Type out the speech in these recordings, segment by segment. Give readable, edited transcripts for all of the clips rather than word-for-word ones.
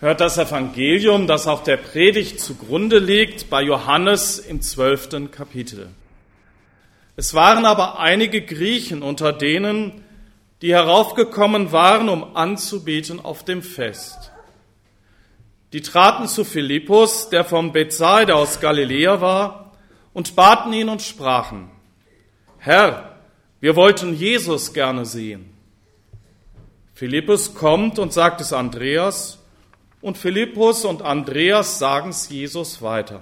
Hört das Evangelium, das auch der Predigt zugrunde liegt, bei Johannes im 12. Kapitel. Es waren aber einige Griechen unter denen, die heraufgekommen waren, um anzubeten auf dem Fest. Die traten zu Philippus, der vom Bethsaida aus Galiläa war, und baten ihn und sprachen: Herr, wir wollten Jesus gerne sehen. Philippus kommt und sagt es Andreas, und Philippus und Andreas sagen es Jesus weiter.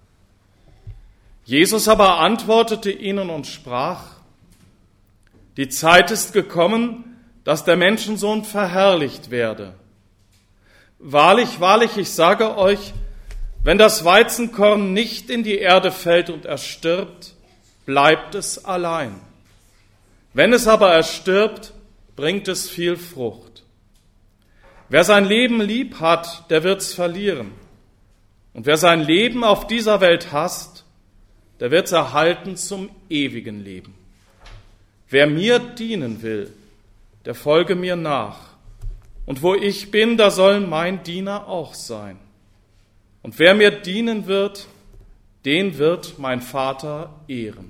Jesus aber antwortete ihnen und sprach: Die Zeit ist gekommen, dass der Menschensohn verherrlicht werde. Wahrlich, wahrlich, ich sage euch, wenn das Weizenkorn nicht in die Erde fällt und erstirbt, bleibt es allein. Wenn es aber erstirbt, bringt es viel Frucht. Wer sein Leben lieb hat, der wird's verlieren. Und wer sein Leben auf dieser Welt hasst, der wird's erhalten zum ewigen Leben. Wer mir dienen will, der folge mir nach. Und wo ich bin, da soll mein Diener auch sein. Und wer mir dienen wird, den wird mein Vater ehren.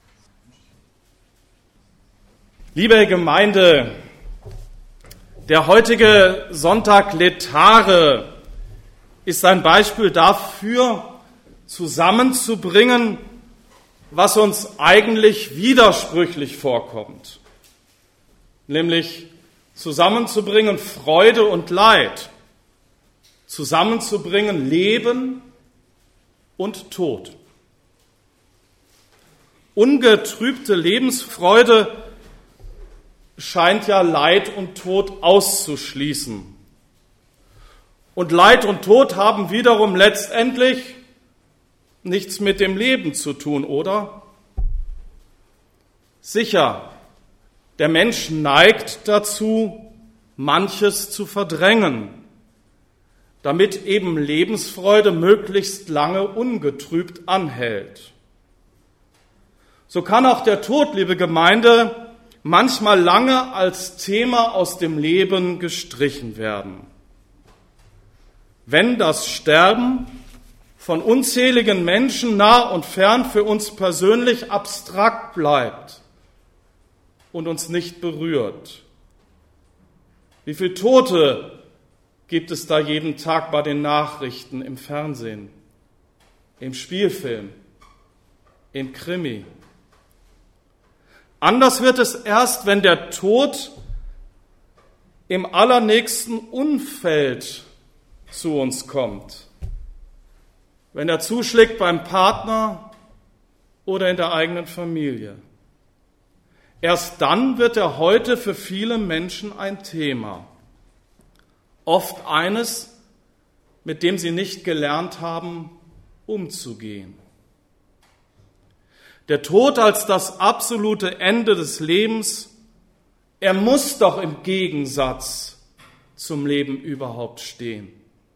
Liebe Gemeinde, der heutige Sonntag Letare ist ein Beispiel dafür, zusammenzubringen, was uns eigentlich widersprüchlich vorkommt. Nämlich zusammenzubringen Freude und Leid, zusammenzubringen Leben und Tod. Ungetrübte Lebensfreude scheint ja Leid und Tod auszuschließen. Und Leid und Tod haben wiederum letztendlich nichts mit dem Leben zu tun, oder? Sicher, der Mensch neigt dazu, manches zu verdrängen, damit eben Lebensfreude möglichst lange ungetrübt anhält. So kann auch der Tod, liebe Gemeinde, manchmal lange als Thema aus dem Leben gestrichen werden. Wenn das Sterben von unzähligen Menschen nah und fern für uns persönlich abstrakt bleibt und uns nicht berührt. Wie viele Tote gibt es da jeden Tag bei den Nachrichten, im Fernsehen, im Spielfilm, im Krimi? Anders wird es erst, wenn der Tod im allernächsten Umfeld zu uns kommt. Wenn er zuschlägt beim Partner oder in der eigenen Familie. Erst dann wird er heute für viele Menschen ein Thema. Oft eines, mit dem sie nicht gelernt haben, umzugehen. Der Tod als das absolute Ende des Lebens, er muss doch im Gegensatz zum Leben überhaupt stehen.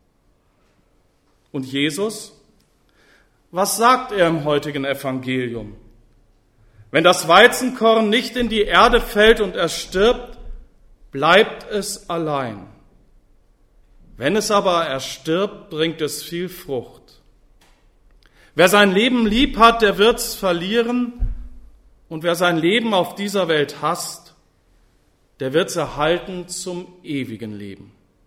Und Jesus? Was sagt er im heutigen Evangelium? Wenn das Weizenkorn nicht in die Erde fällt und erstirbt, bleibt es allein. Wenn es aber erstirbt, bringt es viel Frucht. Wer sein Leben lieb hat, der wird's verlieren. Und wer sein Leben auf dieser Welt hasst, der wird's erhalten zum ewigen Leben.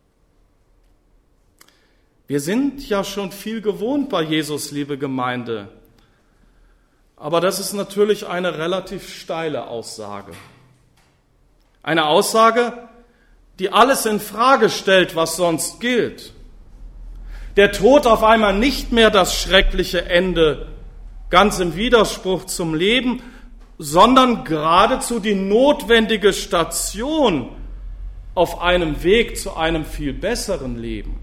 Wir sind ja schon viel gewohnt bei Jesus, liebe Gemeinde. Aber das ist natürlich eine relativ steile Aussage. Eine Aussage, die alles in Frage stellt, was sonst gilt. Der Tod auf einmal nicht mehr das schreckliche Ende, ganz im Widerspruch zum Leben, sondern geradezu die notwendige Station auf einem Weg zu einem viel besseren Leben.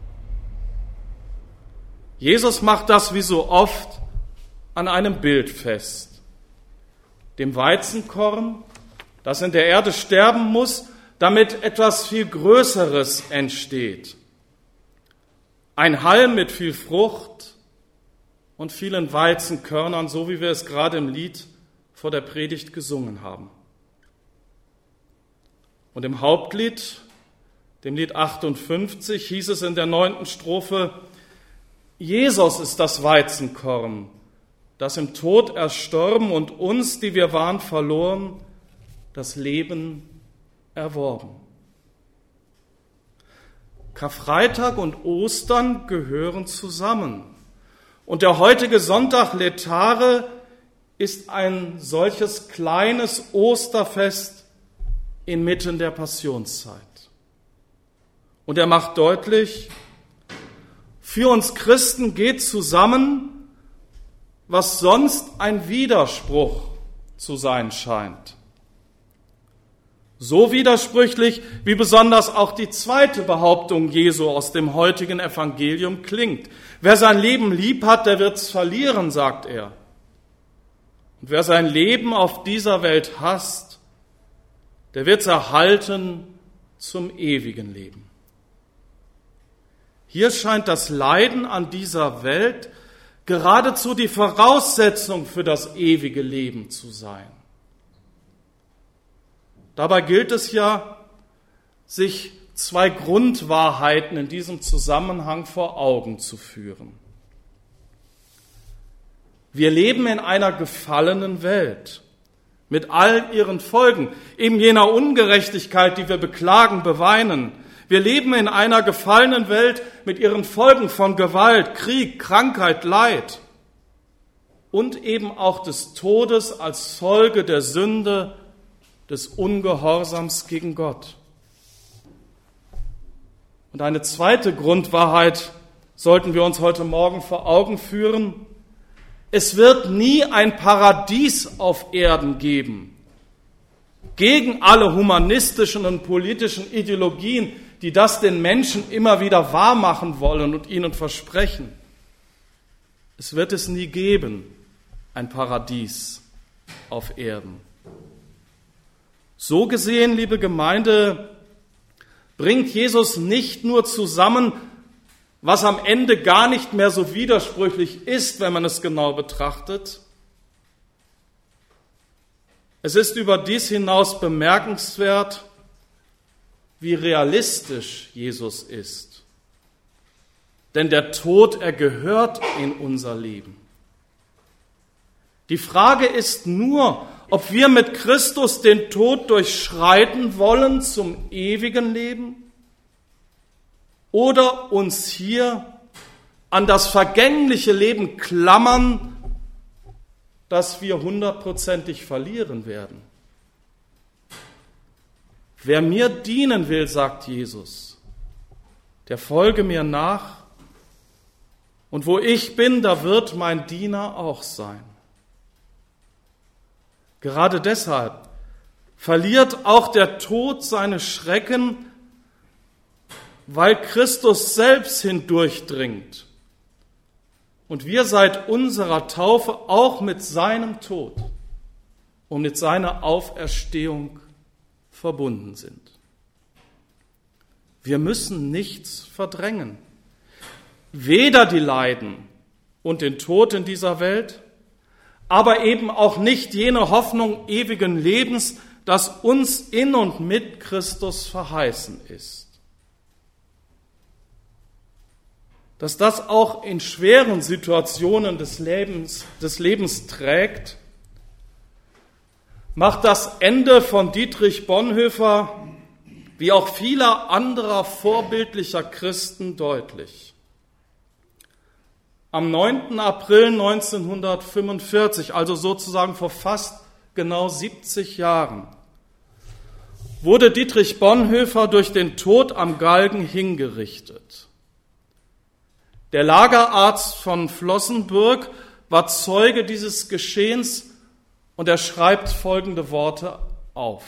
Jesus macht das wie so oft an einem Bild fest. Dem Weizenkorn, das in der Erde sterben muss, damit etwas viel Größeres entsteht. Ein Halm mit viel Frucht und vielen Weizenkörnern, so wie wir es gerade im Lied vor der Predigt gesungen haben. Und im Hauptlied, dem Lied 58, hieß es in der 9. Strophe: Jesus ist das Weizenkorn, das im Tod erstorben und uns, die wir waren, verloren, das Leben erworben. Karfreitag und Ostern gehören zusammen. Und der heutige Sonntag Laetare ist ein solches kleines Osterfest inmitten der Passionszeit. Und er macht deutlich, für uns Christen geht zusammen, was sonst ein Widerspruch zu sein scheint. So widersprüchlich, wie besonders auch die zweite Behauptung Jesu aus dem heutigen Evangelium klingt. Wer sein Leben lieb hat, der wird's verlieren, sagt er. Und wer sein Leben auf dieser Welt hasst, der wird's erhalten zum ewigen Leben. Hier scheint das Leiden an dieser Welt geradezu die Voraussetzung für das ewige Leben zu sein. Dabei gilt es ja, sich zwei Grundwahrheiten in diesem Zusammenhang vor Augen zu führen. Wir leben in einer gefallenen Welt mit all ihren Folgen, eben jener Ungerechtigkeit, die wir beklagen, beweinen. Wir leben in einer gefallenen Welt mit ihren Folgen von Gewalt, Krieg, Krankheit, Leid und eben auch des Todes als Folge der Sünde, des Ungehorsams gegen Gott. Und eine zweite Grundwahrheit sollten wir uns heute Morgen vor Augen führen: Es wird nie ein Paradies auf Erden geben, gegen alle humanistischen und politischen Ideologien, die das den Menschen immer wieder wahrmachen wollen und ihnen versprechen. Es wird es nie geben, ein Paradies auf Erden. So gesehen, liebe Gemeinde, bringt Jesus nicht nur zusammen, was am Ende gar nicht mehr so widersprüchlich ist, wenn man es genau betrachtet. Es ist überdies hinaus bemerkenswert, wie realistisch Jesus ist. Denn der Tod, er gehört in unser Leben. Die Frage ist nur, ob wir mit Christus den Tod durchschreiten wollen zum ewigen Leben oder uns hier an das vergängliche Leben klammern, das wir 100%ig verlieren werden. Wer mir dienen will, sagt Jesus, der folge mir nach, und wo ich bin, da wird mein Diener auch sein. Gerade deshalb verliert auch der Tod seine Schrecken, weil Christus selbst hindurchdringt und wir seit unserer Taufe auch mit seinem Tod und mit seiner Auferstehung verbunden sind. Wir müssen nichts verdrängen, weder die Leiden und den Tod in dieser Welt, aber eben auch nicht jene Hoffnung ewigen Lebens, das uns in und mit Christus verheißen ist. Dass das auch in schweren Situationen des Lebens trägt, macht das Ende von Dietrich Bonhoeffer wie auch vieler anderer vorbildlicher Christen deutlich. Am 9. April 1945, also sozusagen vor fast genau 70 Jahren, wurde Dietrich Bonhoeffer durch den Tod am Galgen hingerichtet. Der Lagerarzt von Flossenbürg war Zeuge dieses Geschehens und er schreibt folgende Worte auf.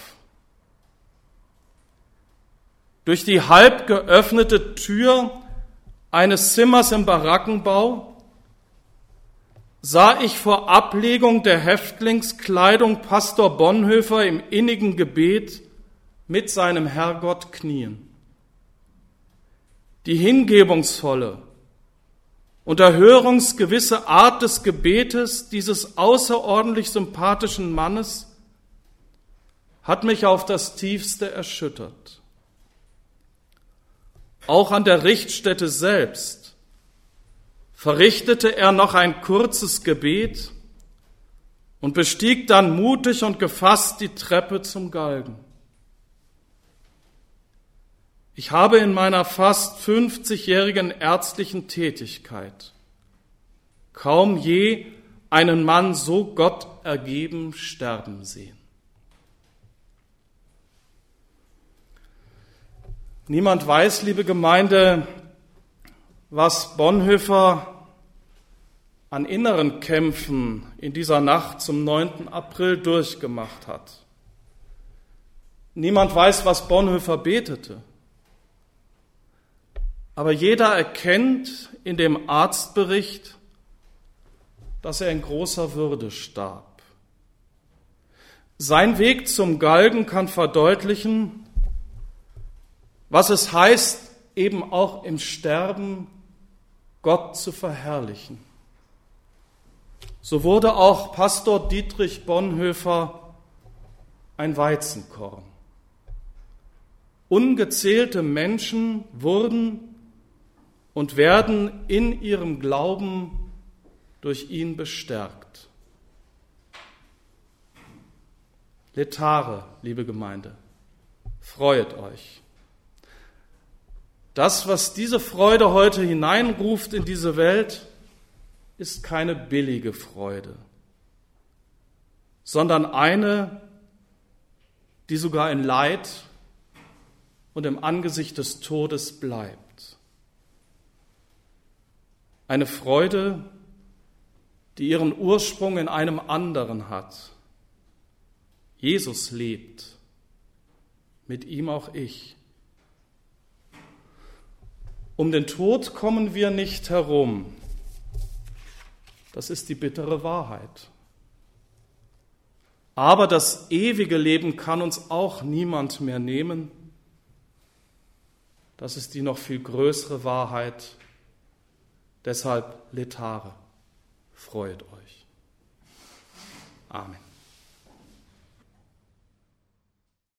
Durch die halb geöffnete Tür eines Zimmers im Barackenbau sah ich vor Ablegung der Häftlingskleidung Pastor Bonhoeffer im innigen Gebet mit seinem Herrgott knien. Die hingebungsvolle und erhörungsgewisse Art des Gebetes dieses außerordentlich sympathischen Mannes hat mich auf das Tiefste erschüttert. auch an der Richtstätte selbst, verrichtete er noch ein kurzes Gebet und bestieg dann mutig und gefasst die Treppe zum Galgen. Ich habe in meiner fast 50-jährigen ärztlichen Tätigkeit kaum je einen Mann so Gott ergeben sterben sehen. Niemand weiß, liebe Gemeinde, was Bonhoeffer an inneren Kämpfen in dieser Nacht zum 9. April durchgemacht hat. Niemand weiß, was Bonhoeffer betete. Aber jeder erkennt in dem Arztbericht, dass er in großer Würde starb. Sein Weg zum Galgen kann verdeutlichen, was es heißt, eben auch im Sterben Gott zu verherrlichen. So wurde auch Pastor Dietrich Bonhoeffer ein Weizenkorn. Ungezählte Menschen wurden und werden in ihrem Glauben durch ihn bestärkt. Letare, liebe Gemeinde, freut euch. Das, was diese Freude heute hineinruft in diese Welt, ist keine billige Freude, sondern eine, die sogar in Leid und im Angesicht des Todes bleibt. Eine Freude, die ihren Ursprung in einem anderen hat. Jesus lebt, mit ihm auch ich. Um den Tod kommen wir nicht herum. Das ist die bittere Wahrheit. Aber das ewige Leben kann uns auch niemand mehr nehmen. Das ist die noch viel größere Wahrheit. Deshalb Letare, freut euch. Amen.